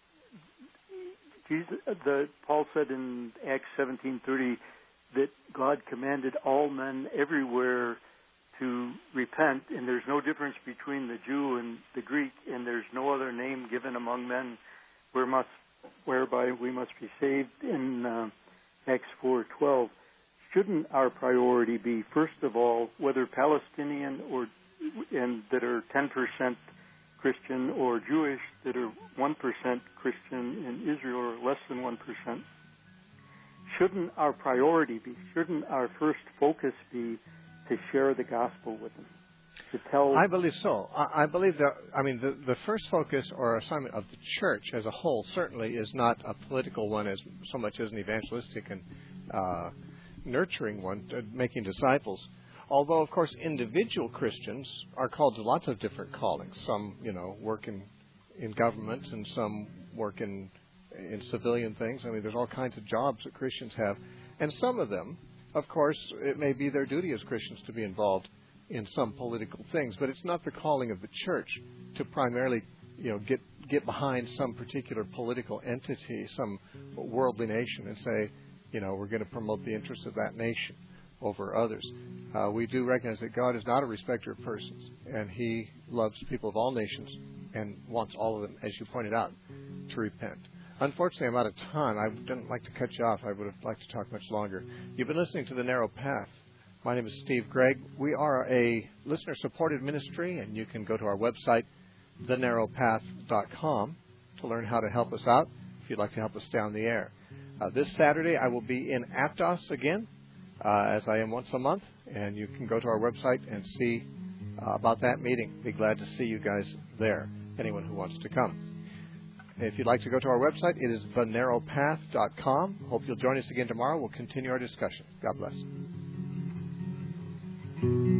Jesus, the, Paul said in Acts seventeen thirty that God commanded all men everywhere to repent, and there's no difference between the Jew and the Greek, and there's no other name given among men where must, whereby we must be saved in uh, Acts four twelve. Shouldn't our priority be, first of all, whether Palestinian or and that are ten percent Christian or Jewish that are one percent Christian in Israel or less than one percent? Shouldn't our priority be, shouldn't our first focus be to share the gospel with them? To tell I believe so. I, I believe that, I mean, the, the first focus or assignment of the church as a whole certainly is not a political one as so much as an evangelistic and uh, nurturing one, uh, making disciples. Although, of course, individual Christians are called to lots of different callings. Some, you know, work in, in government and some work in in civilian things. I mean, there's all kinds of jobs that Christians have. And some of them, of course, it may be their duty as Christians to be involved in some political things. But it's not the calling of the church to primarily, you know, get get behind some particular political entity, some worldly nation, and say, you know, we're going to promote the interests of that nation over others. Uh, we do recognize that God is not a respecter of persons, and he loves people of all nations and wants all of them, as you pointed out, to repent. Unfortunately, I'm out of time. I didn't like to cut you off. I would have liked to talk much longer. You've been listening to The Narrow Path. My name is Steve Gregg. We are a listener-supported ministry, and you can go to our website, the narrow path dot com, to learn how to help us out if you'd like to help us stay on the air. Uh, this Saturday, I will be in Aptos again, uh, as I am once a month, and you can go to our website and see uh, about that meeting. Be glad to see you guys there, anyone who wants to come. If you'd like to go to our website, it is the narrow path dot com. Hope you'll join us again tomorrow. We'll continue our discussion. God bless.